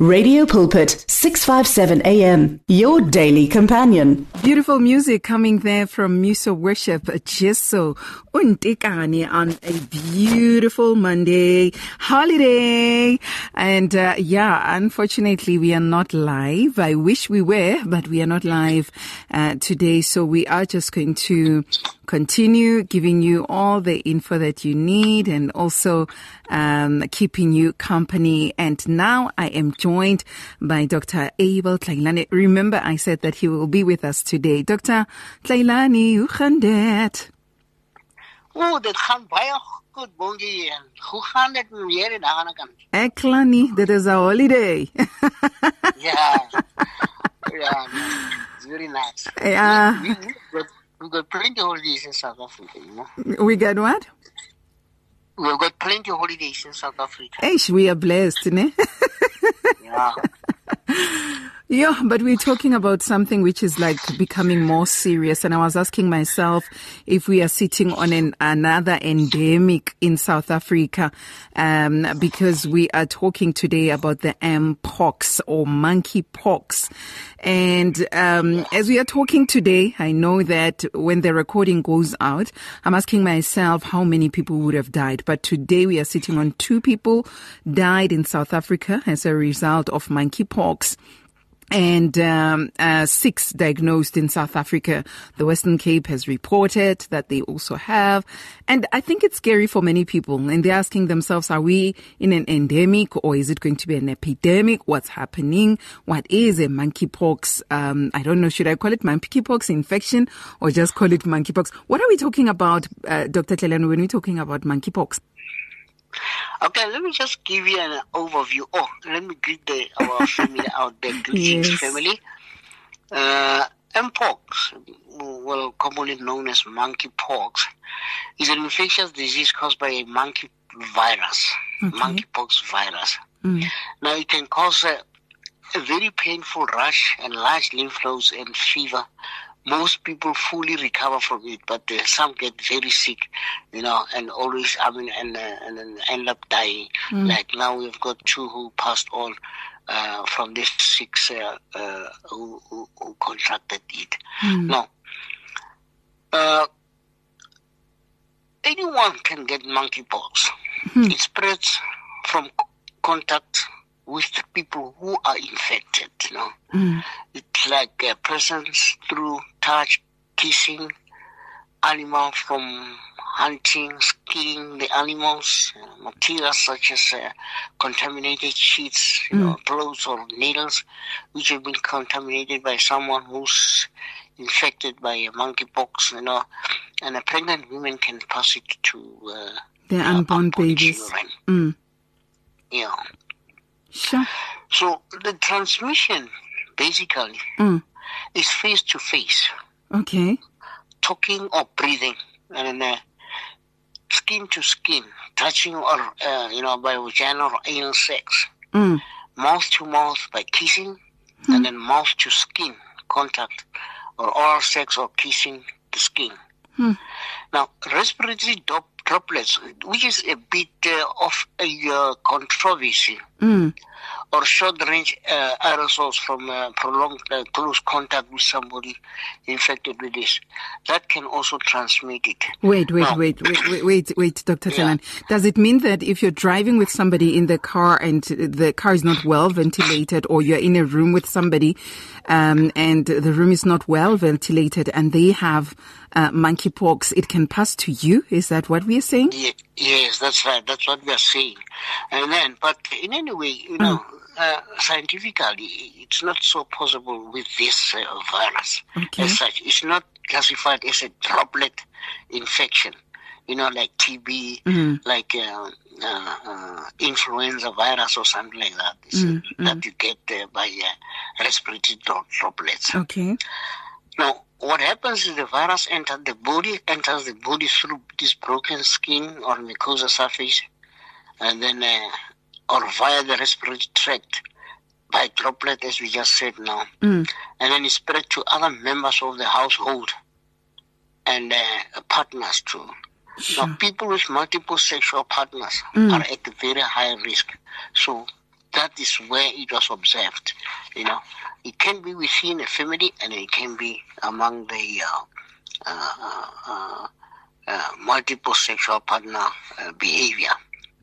Radio Pulpit, 657 AM, your daily companion. Beautiful music coming there from Muso Worship, Jeso Untikani on a beautiful Monday holiday. And unfortunately we are not live. I wish we were, but we are not live today. So we are just going to continue giving you all the info that you need and also keeping you company. And now I am joined by Dr. Abel Tlailani. Remember, I said that he will be with us today. Dr. Tlailani, hoe gaan dit? Dit gaan baie goed, bongie. En hoe gaan dit weer in aan kant? Ek kla nie, dit is a holiday. Yeah, it's very nice. Yeah. We got plenty of holidays in South Africa, you know. We got what? We've got plenty of holidays in South Africa. Eish, we are blessed, ne? Yeah. Yeah, but we're talking about something which is like becoming more serious. And I was asking myself if we are sitting on another endemic in South Africa, because we are talking today about the Mpox or monkeypox. And as we are talking today, I know that when the recording goes out, I'm asking myself how many people would have died. But today we are sitting on 2 people died in South Africa as a result of monkeypox. And 6 diagnosed in South Africa. The Western Cape has reported that they also have. And I think it's scary for many people. And they're asking themselves, are we in an endemic or is it going to be an epidemic? What's happening? What is a monkeypox? I don't know, should I call it monkeypox infection or just call it monkeypox? What are we talking about, Dr. Tlailani, when we're talking about monkeypox? Okay, let me just give you an overview. Let me greet our family out there. Greetings, Yes. family. Mpox, well, commonly known as monkeypox, is an infectious disease caused by a monkey virus, monkeypox virus. Now, it can cause a very painful rash and large lymph nodes and fever. Most people fully recover from it, but some get very sick, and always, and then end up dying. Like now we've got 2 who passed on from these 6 who contracted it. Now, anyone can get monkeypox. It spreads from contact with people who are infected, It's like persons through touch, kissing, animal from hunting, killing the animals, materials such as contaminated sheets, clothes or needles, which have been contaminated by someone who's infected by a monkeypox, and a pregnant woman can pass it to their unborn babies. Children. Yeah. Sure. So the transmission basically is face to face. Okay. Talking or breathing, and then skin to skin, touching or by vaginal or anal sex. Mouth to mouth by kissing, and then mouth to skin contact, or oral sex or kissing the skin. Now, respiratory droplets, which is a bit of a controversy, or short-range aerosols from prolonged close contact with somebody infected with this, that can also transmit it. Wait, Dr. Tlailani. Does it mean that if you're driving with somebody in the car and the car is not well ventilated, or you're in a room with somebody and the room is not well ventilated and they have monkeypox, it can pass to you? Is that what we are saying? Yes, that's right. That's what we are saying. And then, but in any way, scientifically, it's not so possible with this virus as such. It's not classified as a droplet infection, like TB, like influenza virus or something like that. That you get by respiratory droplets. Okay. Now, what happens is the virus enters the body through this broken skin or mucosa surface, and then or via the respiratory tract by droplet, as we just said now, and then it spread to other members of the household and partners too. Sure. Now, people with multiple sexual partners are at a very high risk. So that is where it was observed. It can be within a family, and it can be among the multiple sexual partner behavior.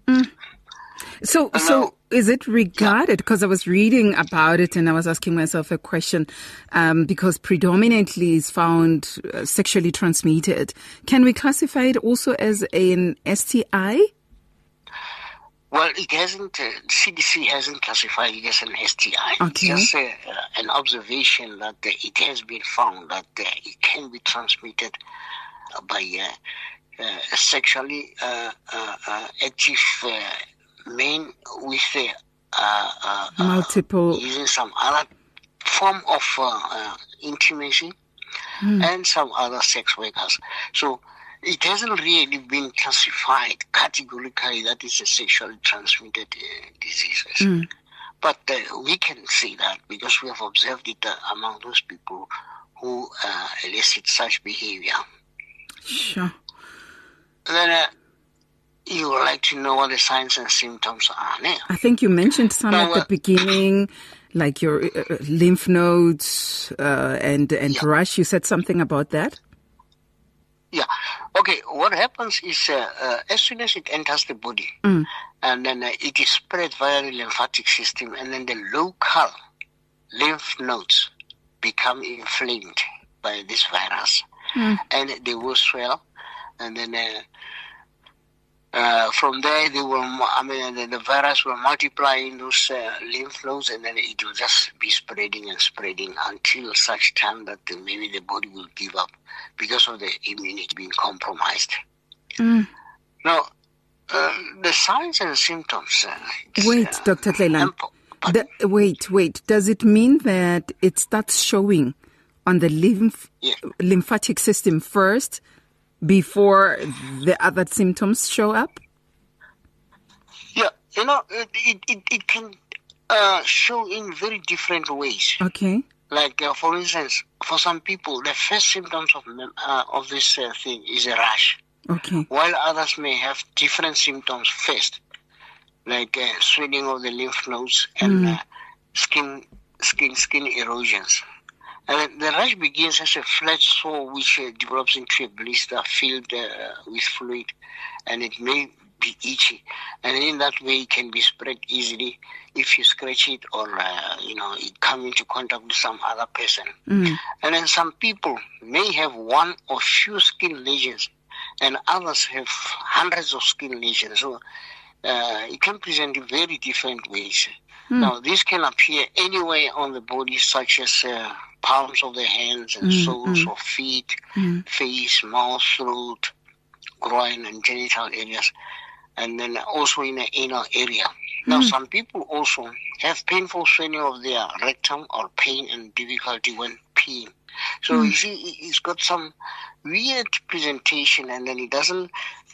So is it regarded, because I was reading about it and I was asking myself a question, because predominantly is found sexually transmitted. Can we classify it also as an STI? Well, it hasn't, CDC hasn't classified it as an STI. Okay. It's just an observation that it has been found that it can be transmitted by sexually active men with multiple, using some other form of intimacy and some other sex workers. So it hasn't really been classified categorically that is a sexually transmitted diseases. But we can say that because we have observed it among those people who elicit such behavior. Sure. Then you would like to know what the signs and symptoms are now. I think you mentioned some at the beginning, like your lymph nodes and rash. You said something about that? Yeah. Okay, what happens is as soon as it enters the body, and then it is spread via the lymphatic system, and then the local lymph nodes become inflamed by this virus, and they will swell, and then from there the virus will multiply in those lymph nodes, and then it will just be spreading and spreading until such time that maybe the body will give up because of the immunity being compromised. Now, the signs and symptoms. Wait, Dr. Tleilan. Wait. Does it mean that it starts showing on the lymphatic system first before the other symptoms show up? Yeah, it can show in very different ways. Okay. Like, for instance, for some people, the first symptoms of this thing is a rash. Okay. While others may have different symptoms first, like swelling of the lymph nodes and skin erosions. And the rash begins as a flat sore which develops into a blister filled with fluid, and it may be itchy. And in that way, it can be spread easily if you scratch it or, it come into contact with some other person. And then some people may have one or few skin lesions, and others have hundreds of skin lesions. So it can present in very different ways. Now, this can appear anywhere on the body, such as palms of the hands and soles of feet, face, mouth, throat, groin, and genital areas, and then also in the anal area. Now, some people also have painful swelling of their rectum or pain and difficulty when peeing. So you see, it's got some weird presentation, and then it doesn't,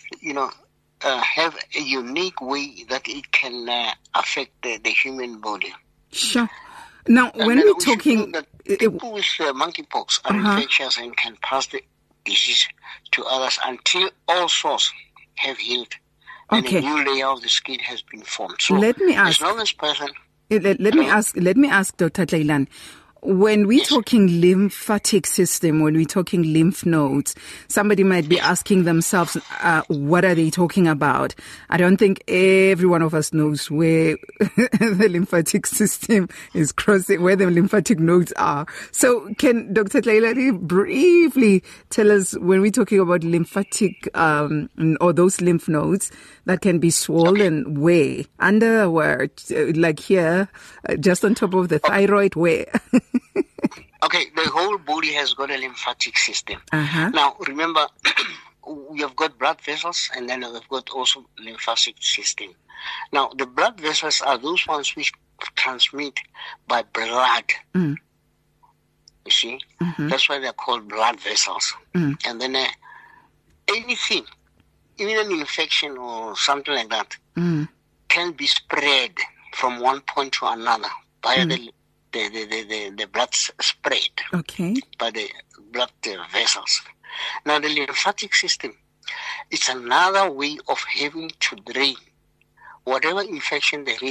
have a unique way that it can affect the human body. Sure. Now, and when we're talking, people with monkeypox are infectious and can pass the disease to others until all sores have healed and a new layer of the skin has been formed. So let me ask. As long as person. Let me ask, Dr. Tleilan. When we're talking lymphatic system, when we're talking lymph nodes, somebody might be asking themselves, what are they talking about? I don't think every one of us knows where the lymphatic system is crossing, where the lymphatic nodes are. So can Dr. Tleilan briefly tell us, when we're talking about lymphatic, or those lymph nodes that can be swollen, where? Under where? Like here, just on top of the thyroid, where? Okay, the whole body has got a lymphatic system. Now, remember, we have got blood vessels, and then we've got also lymphatic system. Now, the blood vessels are those ones which transmit by blood. You see? That's why they're called blood vessels. And then anything, even an infection or something like that, can be spread from one point to another via the blood spread by the blood vessels. Now, the lymphatic system, it's another way of having to drain whatever infection there is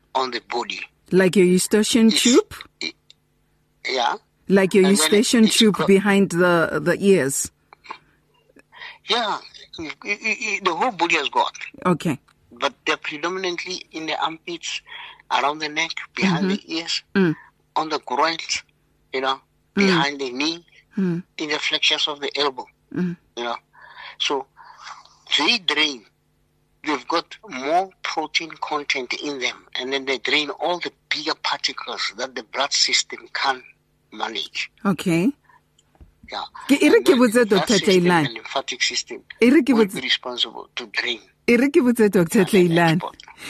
on the body. Like your eustachian tube? Yeah. Like your eustachian tube behind the ears? Yeah. The whole body has got. Okay. But they're predominantly in the armpits, around the neck, behind the ears, on the groins, behind the knee, in the flexures of the elbow, So they drain. They've got more protein content in them, and then they drain all the bigger particles that the blood system can't manage. Okay. Yeah. Dr. The lymphatic system will be responsible to drain. Dr. Tleilan.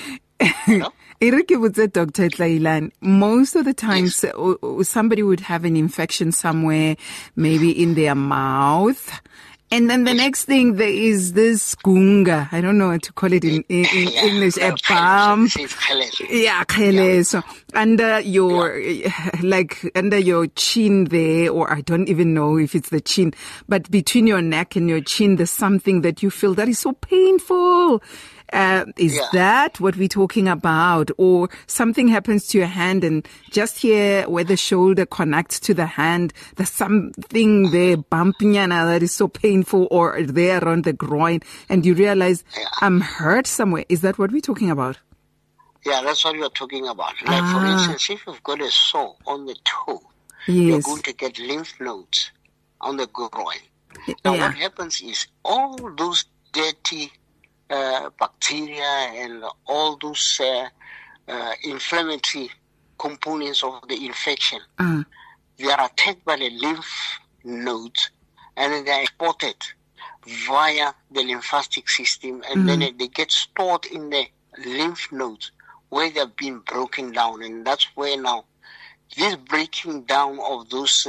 Dr. Tleilan, most of the times somebody would have an infection somewhere, maybe in their mouth. And then the next thing, there is this gunga. I don't know what to call it in English. A bump. Yeah, khele. So under your, under your chin there, or I don't even know if it's the chin, but between your neck and your chin, there's something that you feel that is so painful. Is that what we're talking about? Or something happens to your hand and just here where the shoulder connects to the hand, there's something there bumping that is so painful, or there around the groin, and you realize I'm hurt somewhere. Is that what we're talking about? Yeah, that's what you're talking about. Like for instance, if you've got a sore on the toe, you're going to get lymph nodes on the groin. Now what happens is all those dirty bacteria and all those inflammatory components of the infection, they are attacked by the lymph nodes, and then they are exported via the lymphatic system, and then they get stored in the lymph nodes where they have been broken down, and that's where now this breaking down of those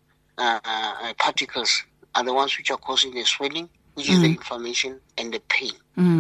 particles are the ones which are causing the swelling, which is the inflammation and the pain.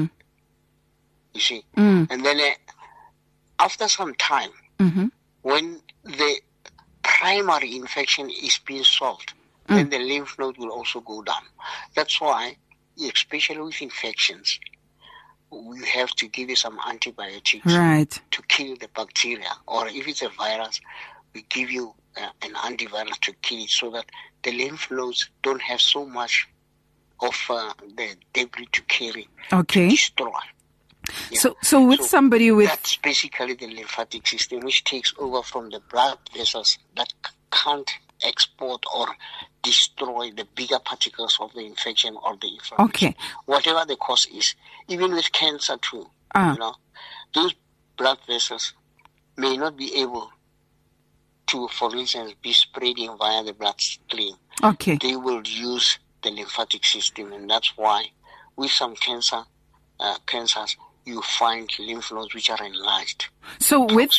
You see? And then after some time, when the primary infection is being solved, then the lymph node will also go down. That's why, especially with infections, we have to give you some antibiotics to kill the bacteria. Or if it's a virus, we give you an antivirus to kill it, so that the lymph nodes don't have so much of the debris to carry, to destroy. Yeah. So with somebody with... That's basically the lymphatic system, which takes over from the blood vessels that can't export or destroy the bigger particles of the infection or the inflammation. Whatever the cause is. Even with cancer too, those blood vessels may not be able to, for instance, be spreading via the bloodstream. They will use the lymphatic system, and that's why with some cancers you find lymph nodes which are enlarged. So with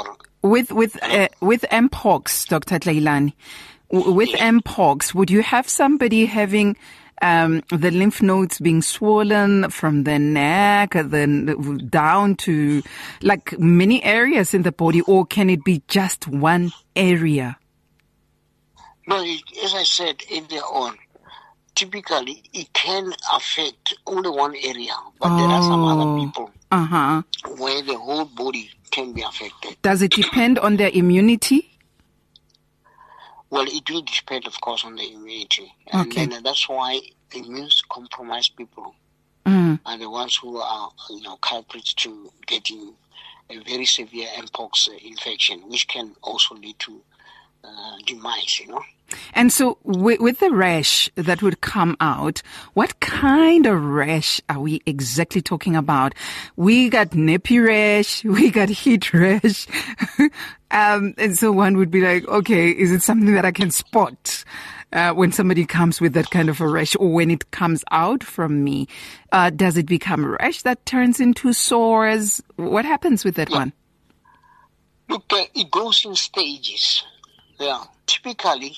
Mpox, Dr. Tleilan, with Mpox, would you have somebody having the lymph nodes being swollen from the neck, then down to like many areas in the body, or can it be just one area? No, as I said earlier on, typically it can affect only one area, but there are some other people where the whole body can be affected. Does it depend on their immunity? Well, it will depend, of course, on the immunity. And then that's why immune-compromised people are the ones who are, culprits to getting a very severe Mpox infection, which can also lead to demise, And so with the rash that would come out, what kind of rash are we exactly talking about? We got nappy rash, we got heat rash. And so one would be like, okay, is it something that I can spot when somebody comes with that kind of a rash, or when it comes out from me? Does it become a rash that turns into sores? What happens with that one? Look, it goes in stages. Yeah, typically,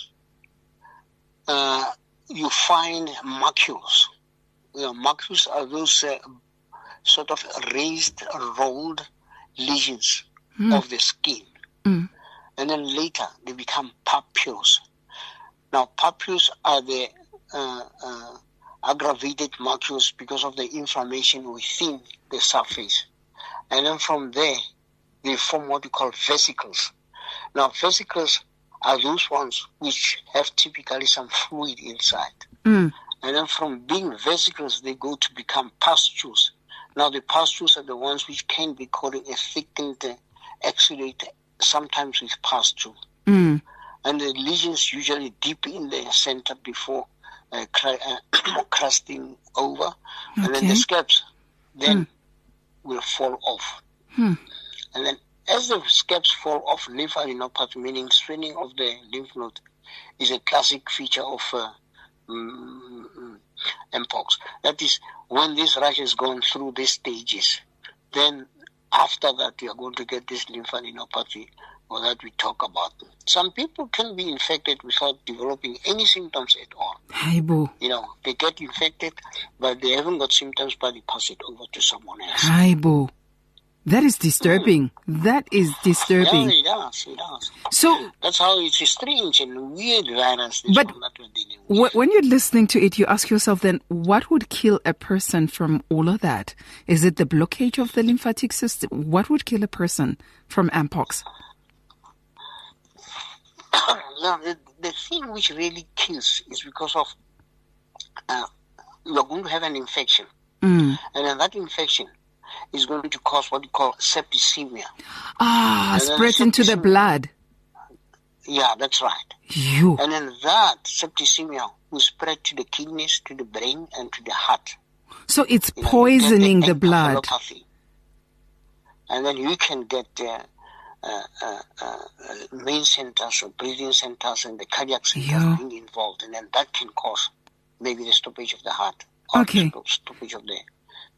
you find macules. Macules are those sort of raised, rolled lesions of the skin. And then later, they become papules. Now, papules are the aggravated macules because of the inflammation within the surface. And then from there, they form what we call vesicles. Now, vesicles are those ones which have typically some fluid inside. And then from being vesicles, they go to become pustules. Now, the pustules are the ones which can be called a thickened exudate, sometimes with pustule. And the lesions usually deep in the center before crusting over. And then the scabs then will fall off. And then as the scabs fall off, lymphadenopathy, meaning straining of the lymph node, is a classic feature of mpox. That is, when this rash has gone through these stages, then after that you are going to get this lymphadenopathy, or that we talk about. Some people can be infected without developing any symptoms at all. Haibo. You know, they get infected, but they haven't got symptoms, but they pass it over to someone else. Haibo. That is disturbing. That is disturbing. Yeah, it does. So that's how it's a strange and weird virus. But when you're listening to it, you ask yourself then, what would kill a person from all of that? Is it the blockage of the lymphatic system? What would kill a person from mpox? No, the thing which really kills is because of you're going to have an infection. And then that infection is going to cause what you call septicemia. Spread into the blood. Yeah, that's right. And then that septicemia will spread to the kidneys, to the brain, and to the heart. So it's poisoning the blood. And then you can get main centers or breathing centers and the cardiac centers being involved, and then that can cause maybe the stoppage of the heart or the stoppage of the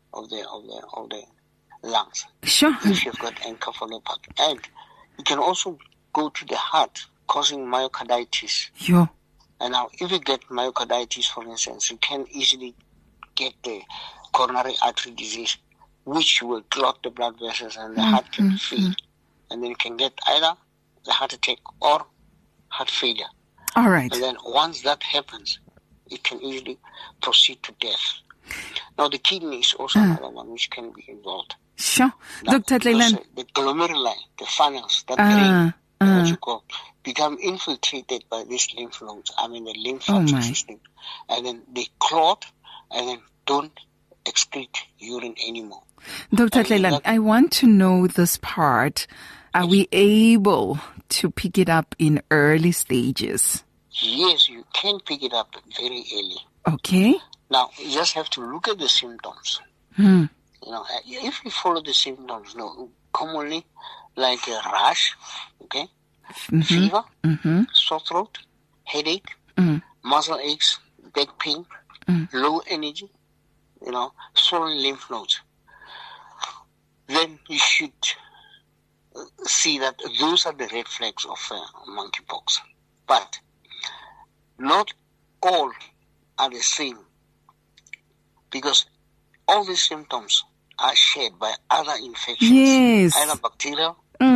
lungs. Sure. If you've got encephalopathy, and it can also go to the heart, causing myocarditis. And now, if you get myocarditis, for instance, you can easily get the coronary artery disease, which will clot the blood vessels, and the heart can fail. And then you can get either the heart attack or heart failure. All right. And then once that happens, it can easily proceed to death. Now, the kidney is also another one which can be involved. Sure. Now, Dr. Tleilan. The glomeruli, the funnels, that drain, what you call, become infiltrated by these lymph nodes, the lymphatic system. And then they clot and then don't excrete urine anymore. Dr. Tleilan, I want to know this part. Are we able to pick it up in early stages? Yes, you can pick it up very early. Okay. Now, you just have to look at the symptoms. You know, if you follow the symptoms, commonly like a rash, fever, sore throat, headache, muscle aches, back pain, low energy, swollen lymph nodes, then you should see that those are the red flags of monkeypox. But not all are the same, because all these symptoms are shared by other infections, either bacterial,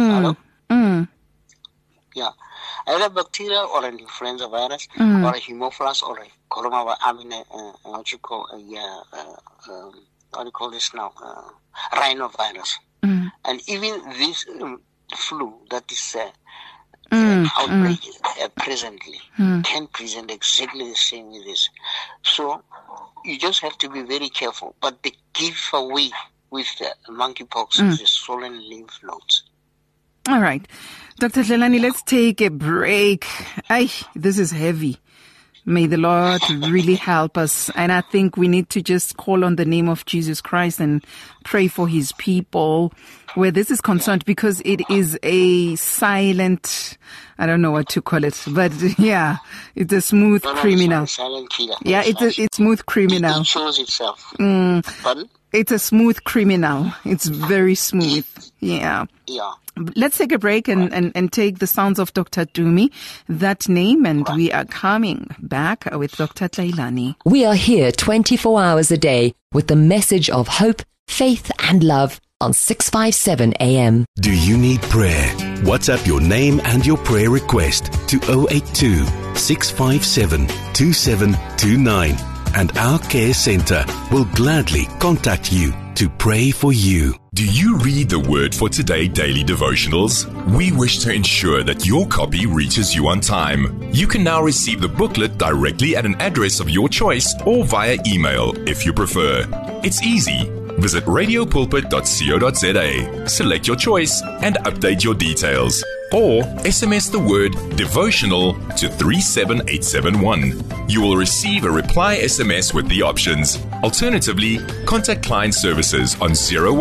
either bacterial or an influenza virus, or a Haemophilus, or a coronavirus. Rhinovirus, and even this flu that is outbreak presently can present exactly the same with this. So you just have to be very careful. But the giveaway with the monkeypox is the swollen lymph nodes. All right. Dr. Tleilani, let's take a break. This is heavy. May the Lord really help us. And I think we need to just call on the name of Jesus Christ and pray for his people where this is concerned, because it is a silent, I don't know what to call it, but it's a smooth criminal. It's a silent killer. Yeah, it's a smooth criminal. It shows itself. Pardon? It's a smooth criminal. It's very smooth. Yeah. Let's take a break and take the sounds of Dr. Dumi, that name, and we are coming back with Dr. Tleilani. We are here 24 hours a day with the message of hope, faith and love on 657 AM. Do you need prayer? WhatsApp your name and your prayer request to 082 657 2729 and our care center will gladly contact you. to pray for you. Do you read the Word for Today daily devotionals? We wish to ensure that your copy reaches you on time. You can now receive the booklet directly at an address of your choice or via email if you prefer. It's easy. Visit radiopulpit.co.za, select your choice and update your details. Or SMS the word devotional to 37871. You will receive a reply SMS with the options. Alternatively, contact client services on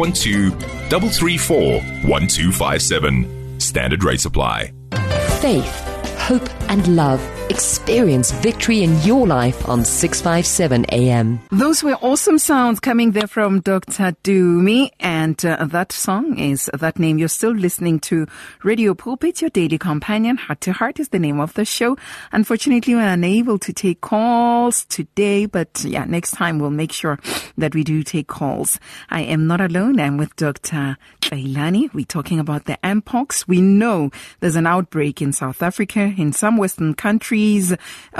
012-334-1257. Standard rates apply. Faith, hope and love. Experience victory in your life on 657 AM. Those were awesome sounds coming there from Dr. Dumi, and that song is that name. You're still listening to Radio Pulpit, your daily companion. Heart to Heart is the name of the show. Unfortunately, we're unable to take calls today, but yeah, next time we'll make sure that we do take calls. I am not alone. I'm with Dr. Tlailani. We're talking about the Mpox. We know there's an outbreak in South Africa, in some Western countries, in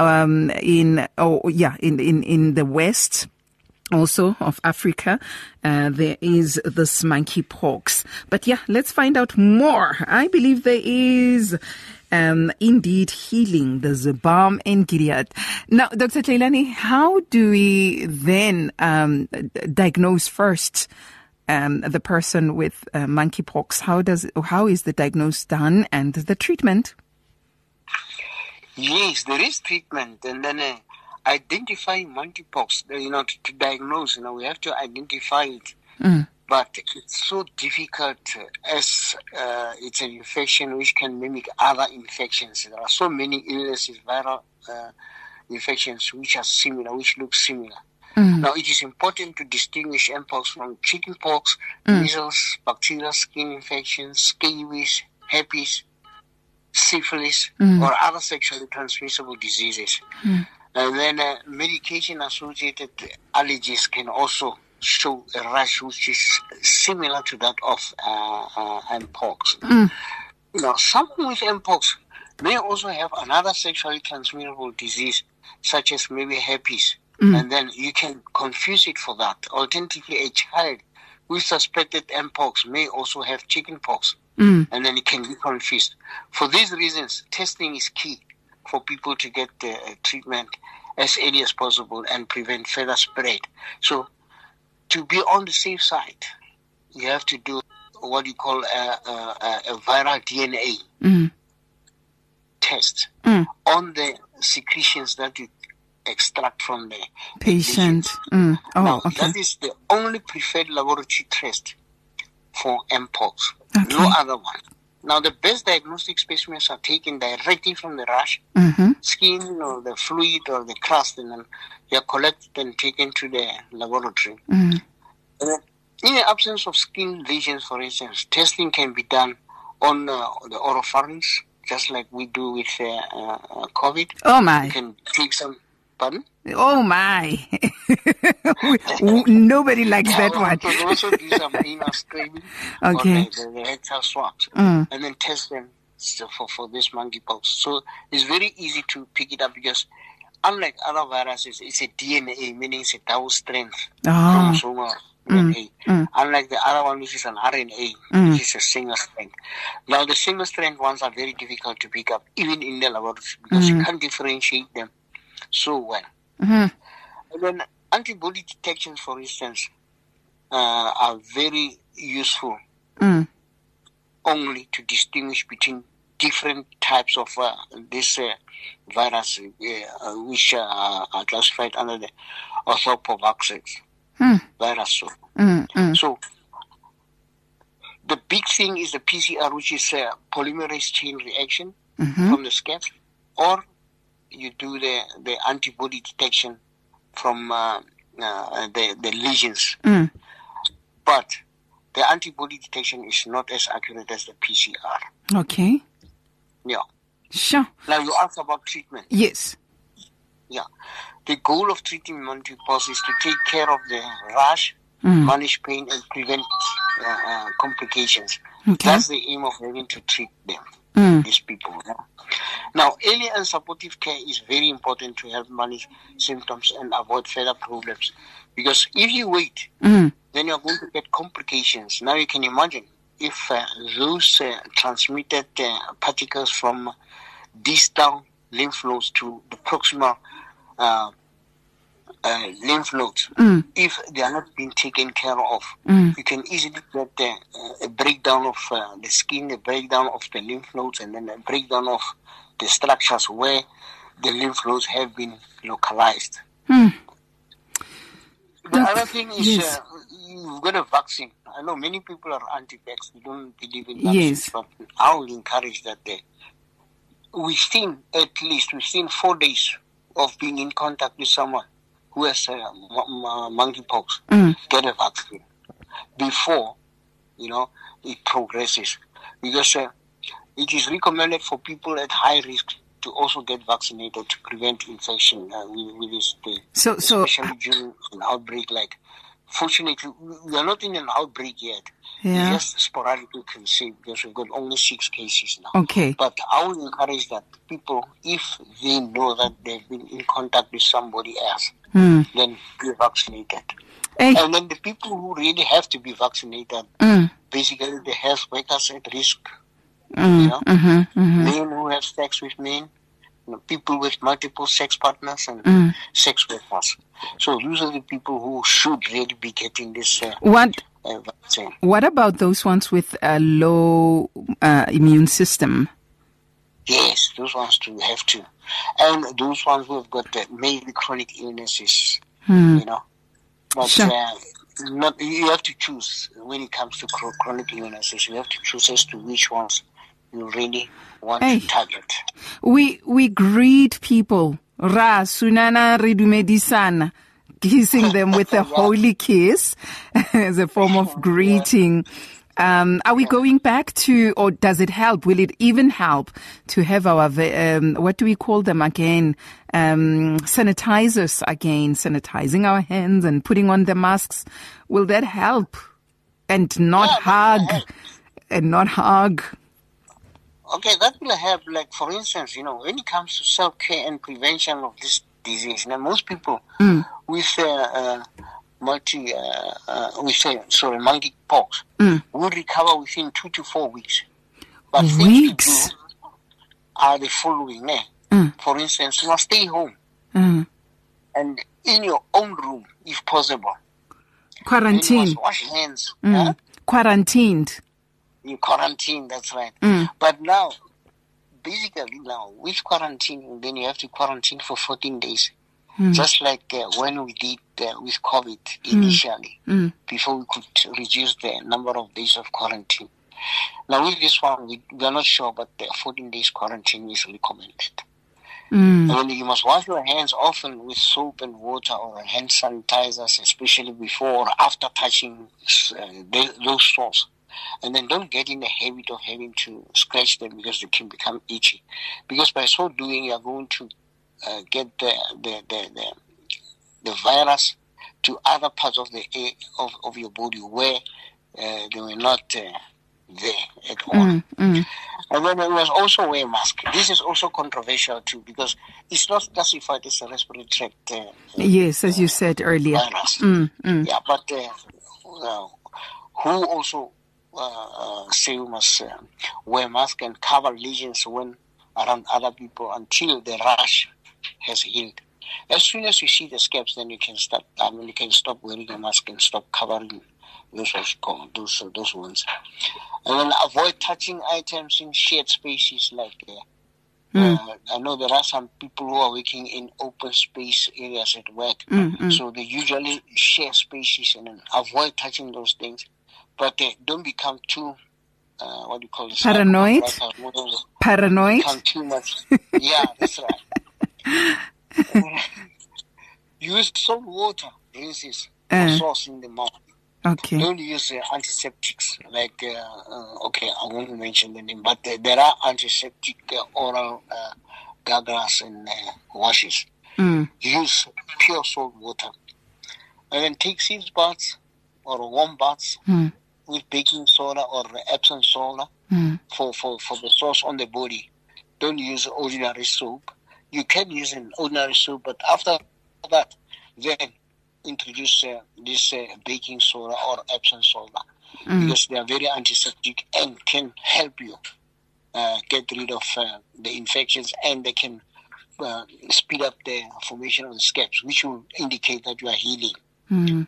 the West also of Africa. There is this monkeypox. But yeah, let's find out more. I believe there is indeed healing. There's a balm in Gilead. Now, Dr. Tlailani, how do we then diagnose first the person with monkeypox? How is the diagnosis done and the treatment? Yes, there is treatment, and then identifying monkeypox. To diagnose, we have to identify it. But it's so difficult as it's an infection which can mimic other infections. There are so many illnesses, viral infections, which are similar, which look similar. Now, it is important to distinguish Mpox from chickenpox, measles, bacterial skin infections, scabies, herpes, syphilis, or other sexually transmissible diseases. And then medication-associated allergies can also show a rash which is similar to that of Mpox. Someone with Mpox may also have another sexually transmissible disease, such as maybe herpes, and then you can confuse it for that. Alternatively, a child with suspected Mpox may also have chickenpox. And then it can be confused. For these reasons, testing is key for people to get the treatment as early as possible and prevent further spread. So, to be on the safe side, you have to do what you call a viral DNA test on the secretions that you extract from the patient. That is the only preferred laboratory test for Mpox. Okay. No other one. Now, the best diagnostic specimens are taken directly from the rash, skin or the fluid or the crust, and then they are collected and taken to the laboratory. And then, in the absence of skin lesions, for instance, testing can be done on the oropharynx, just like we do with COVID. Oh, my. You can take some... Pardon? Oh, my. Nobody likes that one. You can also do some anal scraping or the rectal swabs and then test them for this monkeypox. So it's very easy to pick it up because unlike other viruses, it's a DNA, meaning it's a double strength chromosomal DNA. Unlike the other one, which is an RNA, which is a single strength. Now, the single strength ones are very difficult to pick up, even in the laboratory, because you can't differentiate them so well. And then antibody detections, for instance, are very useful only to distinguish between different types of this virus, which are classified under the orthopoxvirus virus. So the big thing is the PCR, which is a polymerase chain reaction from the scabs, or you do the antibody detection from the lesions. But the antibody detection is not as accurate as the PCR. Okay. Yeah. Sure. Now you asked about treatment. Yes. Yeah. The goal of treating monkeypox is to take care of the rash, manage pain, and prevent complications. Okay. That's the aim of having to treat them, these people. Yeah? Now, early and supportive care is very important to help manage symptoms and avoid further problems. Because if you wait, then you're going to get complications. Now you can imagine if those transmitted particles from distal lymph nodes to the proximal lymph nodes, if they are not being taken care of, you can easily get a breakdown of the skin, a breakdown of the lymph nodes, and then a breakdown of the structures where the lymph nodes have been localized. The other thing is you've got a vaccine. I know many people are anti-vax. We don't believe in vaccines, but I will encourage that within 4 days of being in contact with someone who has monkeypox, get a vaccine before, it progresses. Because it is recommended for people at high risk to also get vaccinated to prevent infection with this thing. Especially during an outbreak. Like, fortunately, we are not in an outbreak yet. Yeah. Just sporadically conceive because we've got only 6 cases now. Okay. But I would encourage that people, if they know that they've been in contact with somebody else, then be vaccinated. And then the people who really have to be vaccinated, basically the health workers at risk, men who have sex with men, people with multiple sex partners, and sex workers. So those are the people who should really be getting this vaccine. What about those ones with a low immune system? Yes, those ones too have to. And those ones who have got maybe chronic illnesses, But you have to choose when it comes to chronic illnesses. You have to choose as to which ones you really want to target. We greet people. Ra sunana ridumedisana. Kissing them with a holy kiss as a form of greeting. Are we going back to, or does it help? Will it even help to have our, what do we call them again? Sanitizers again, sanitizing our hands and putting on the masks. Will that help? And not hug. Okay, that will help. Like, for instance, when it comes to self-care and prevention of this disease, most people with monkeypox will recover within 2 to 4 weeks. But things to do are the following. For instance, you must stay home and in your own room, if possible. Quarantine. You must wash hands. Quarantined. You quarantine, that's right. But now, basically with quarantine, then you have to quarantine for 14 days. Just like when we did with COVID initially, before we could reduce the number of days of quarantine. Now with this one, we are not sure, but the 14 days quarantine is recommended. And then you must wash your hands often with soap and water or hand sanitizers, especially before or after touching those sores. And then don't get in the habit of having to scratch them because they can become itchy. Because by so doing, you are going to get the virus to other parts of the of your body where they were not there at all. And then we must also wear a mask. This is also controversial too because it's not classified as a respiratory tract. Yes, as you said earlier. Virus. Yeah, but who also say we must wear mask and cover lesions when around other people until the rash has healed. As soon as you see the scabs, then you can start. You can stop wearing a mask and stop covering those wounds. And then avoid touching items in shared spaces. Like I know there are some people who are working in open space areas at work, so they usually share spaces and then avoid touching those things. But don't become too what do you call it? Paranoid. Become too much. Yeah, that's right. Use salt water rinses sauce in the mouth. Okay. Don't use antiseptics like I won't mention the name, but there are antiseptic oral gargles and washes. Use pure salt water, and then take sea baths or warm baths with baking soda or Epsom soda for the sauce on the body. don't use ordinary soap. You can use an ordinary soap, but after that, then introduce this baking soda or Epsom soda, because they are very antiseptic and can help you get rid of the infections, and they can speed up the formation of the scabs, which will indicate that you are healing.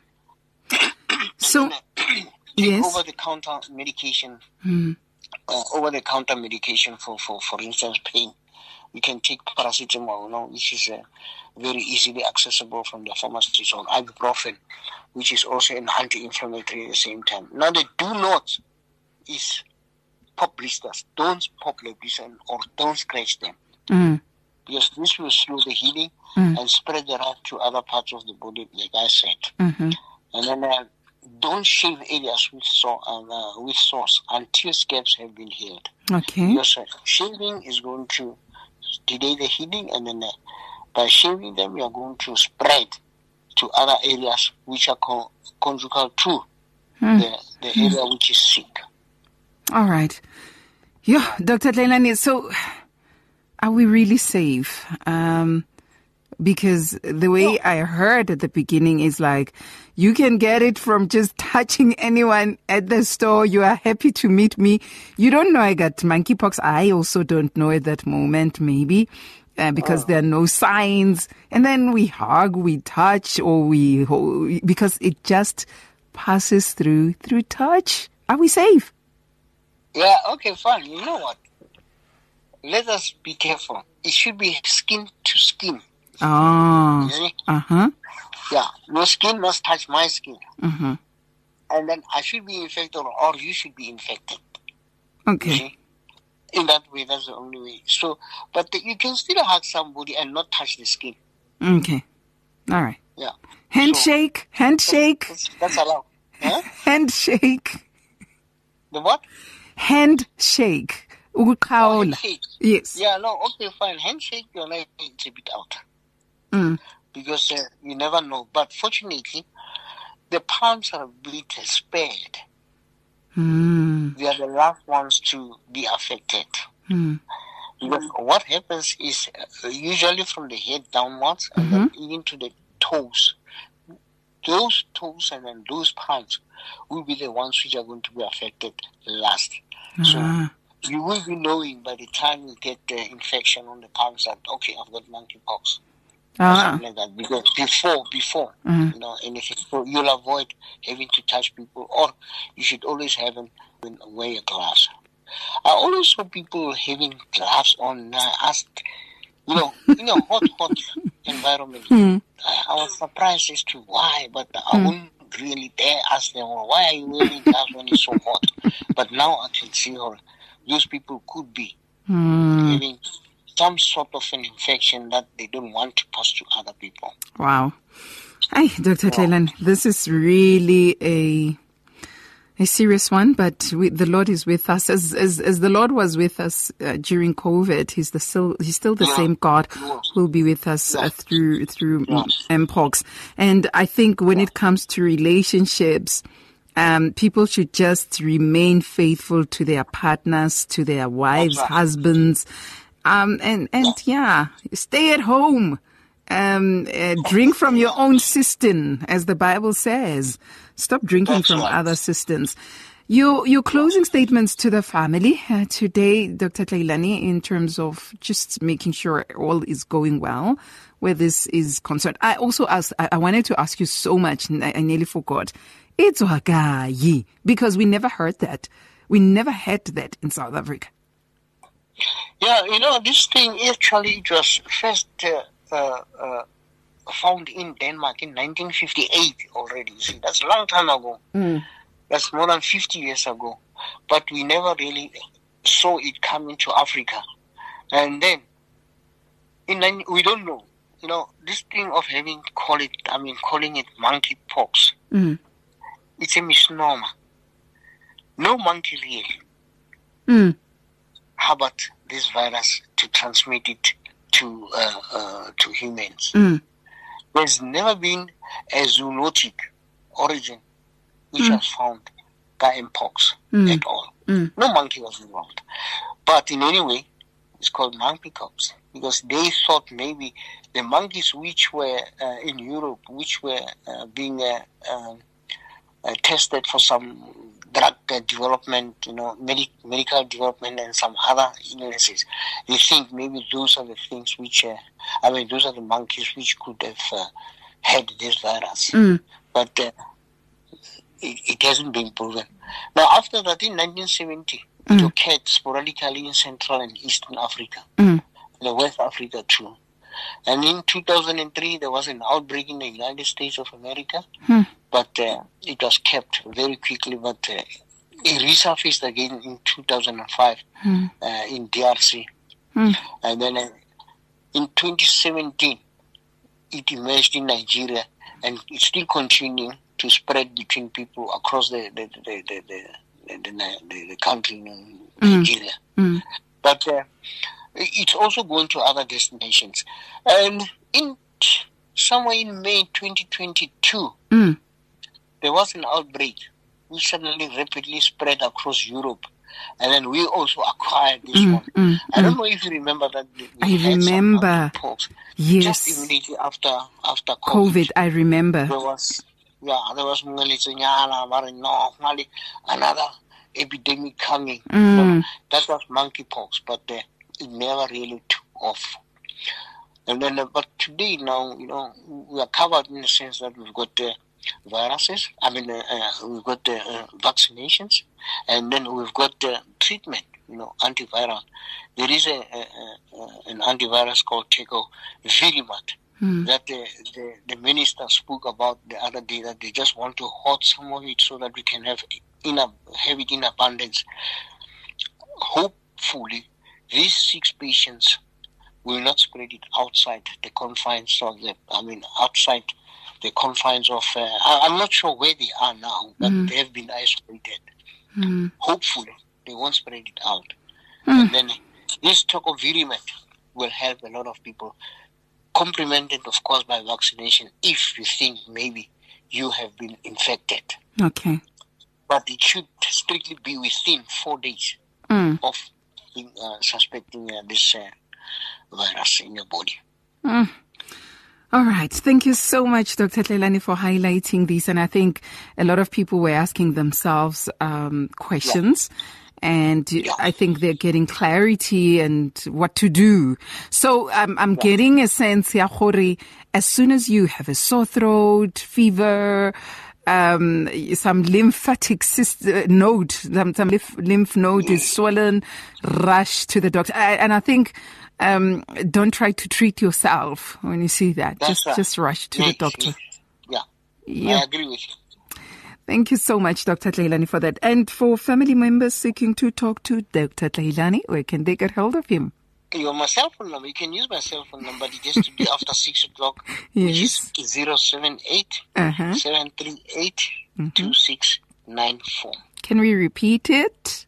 So, yes, over-the-counter medication, over-the-counter medication for instance, pain. You can take paracetamol, which is very easily accessible from the pharmacies, or ibuprofen, which is also an anti-inflammatory at the same time. Now, the do not is pop blisters. Don't pop the blisters or don't scratch them. Because this will slow the healing and spread the rot to other parts of the body, like I said. And then don't shave areas with sores until scabs have been healed. Okay. Because shaving is going to delay the healing, and then by shaving them, you are going to spread to other areas which are conjugal to the area which is sick. All right. Yeah, Dr. Tleilani, so are we really safe? Because the way I heard at the beginning is like, you can get it from just touching anyone at the store. You are happy to meet me. You don't know I got monkeypox. I also don't know at that moment, maybe, because there are no signs. And then we hug, we touch, or because it just passes through touch. Are we safe? Yeah, okay, fine. You know what? Let us be careful. It should be skin to skin. Oh. Yeah, your skin must touch my skin. And then I should be infected or you should be infected. Okay. In that way, that's the only way. So, but you can still hug somebody and not touch the skin. Okay. All right. Yeah. Handshake. That's allowed. Huh? Handshake. The what? Handshake. Handshake. Yes. Yeah, no, okay, fine. Handshake, you're like, it's a bit out. Because you never know. But fortunately, the palms are a bit spared. They are the last ones to be affected. Because what happens is usually from the head downwards and then even to the toes. Those toes and then those palms will be the ones which are going to be affected last. So you will be knowing by the time you get the infection on the palms that, okay, I've got monkeypox. Or something like that. Because before anything. So you'll avoid having to touch people, or you should always wear a glass. I always saw people having gloves on. I asked, in a hot environment. I was surprised as to why, but I wouldn't really dare ask them, why are you wearing gloves when it's so hot? But now I can see how those people could be having some sort of an infection that they don't want to pass to other people. Wow. Hi, Dr. Tleilani, this is really a serious one, but the Lord is with us. As the Lord was with us during COVID, He's still the same God who will be with us through Mpox. And I think when it comes to relationships, people should just remain faithful to their partners, to their wives, husbands, stay at home. Drink from your own cistern, as the Bible says. Stop drinking from other cisterns. Your closing statements to the family today, Dr. Tleilani, in terms of just making sure all is going well where this is concerned. I also wanted to ask you so much, I nearly forgot. It's Wagayi, because we never heard that. We never had that in South Africa. Yeah, this thing actually it was first found in Denmark in 1958 already. See, that's a long time ago. That's more than 50 years ago. But we never really saw it come into Africa. And then, we don't know. This thing of calling it monkeypox. It's a misnomer. No monkey really. How about this virus to transmit it to humans? There's never been a zoonotic origin which was found by Mpox at all. No monkey was involved. But in any way, is called monkeypox, because they thought maybe the monkeys which were in Europe, which were being tested for some drug development, medical development and some other illnesses, they think maybe those are the things which, those are the monkeys which could have had this virus. But it hasn't been proven. Now, after that, in 1970, it occurred sporadically in Central and Eastern Africa, the West Africa too. And in 2003, there was an outbreak in the United States of America, but it was kept very quickly, but it resurfaced again in 2005 in DRC. And then in 2017, it emerged in Nigeria, and it's still continuing to spread between people across the country, Nigeria. But it's also going to other destinations. And somewhere in May 2022, there was an outbreak which suddenly rapidly spread across Europe. And then we also acquired this one. I don't know if you remember that. I remember. Yes. Just immediately after COVID, I remember. There was another epidemic coming. That was monkeypox, but it never really took off. And then, but today now, we are covered in the sense that we've got viruses. We've got vaccinations, and then we've got treatment. Antiviral. There is an antivirus called Tecovirimat that the minister spoke about the other day, that they just want to hoard some of it so that we can have it in abundance. Hopefully, these 6 patients will not spread it outside the confines of outside the confines of, I'm not sure where they are now, but they have been isolated. Hopefully, they won't spread it out. And then this Tecovirimat will help a lot of people, complemented, of course, by vaccination, if you think maybe you have been infected. Okay. But it should strictly be within 4 days of suspecting this virus in your body. All right. Thank you so much, Dr. Tleilani, for highlighting this. And I think a lot of people were asking themselves questions. And I think they're getting clarity and what to do. So I'm getting a sense, Yahori, as soon as you have a sore throat, fever, some lymphatic node, some lymph node is swollen, rush to the doctor. And I think don't try to treat yourself when you see that. Just rush to the doctor. Yeah, I agree with you. Thank you so much, Dr. Tleilani, for that. And for family members seeking to talk to Dr. Tleilani, where can they get hold of him? My cell phone number. You can use my cell phone number. It has to be after 6 o'clock, yes. Which is 078-738-2694. Can we repeat it?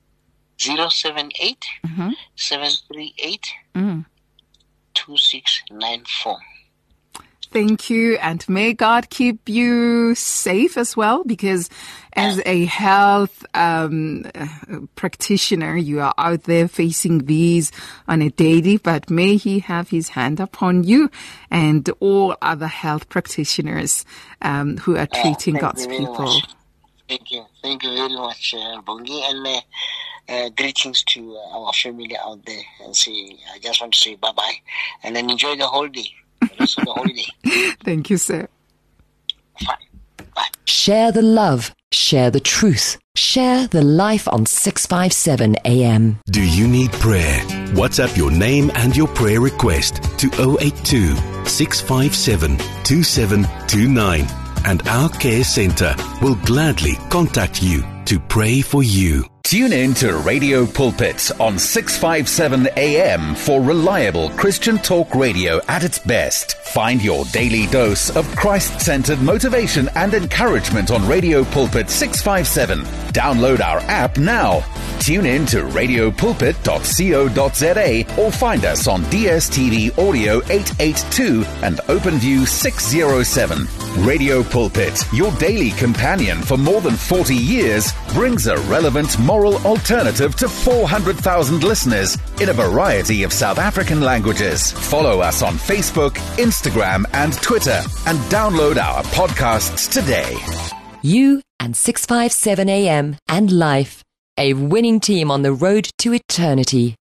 078-738-2694. Thank you, and may God keep you safe as well, because as a health practitioner, you are out there facing these on a daily, but may He have His hand upon you and all other health practitioners who are treating God's people. Thank you. Thank you very much, Bongi, and greetings to our family out there. And I just want to say bye-bye, and then enjoy the holiday. The rest of the holiday. Thank you, sir. Fine. Bye. Share the love. Share the truth. Share the life on 657 AM. Do you need prayer? WhatsApp your name and your prayer request to 082 657 2729, and our care center will gladly contact you to pray for you. Tune in to Radio Pulpit on 657 AM for reliable Christian talk radio at its best. Find your daily dose of Christ-centered motivation and encouragement on Radio Pulpit 657. Download our app now. Tune in to radiopulpit.co.za or find us on DSTV Audio 882 and OpenView 607. Radio Pulpit, your daily companion for more than 40 years, brings a relevant moral alternative to 400,000 listeners in a variety of South African languages. Follow us on Facebook, Instagram, and Twitter, and download our podcasts today. You and 657 AM and Life, a winning team on the road to eternity.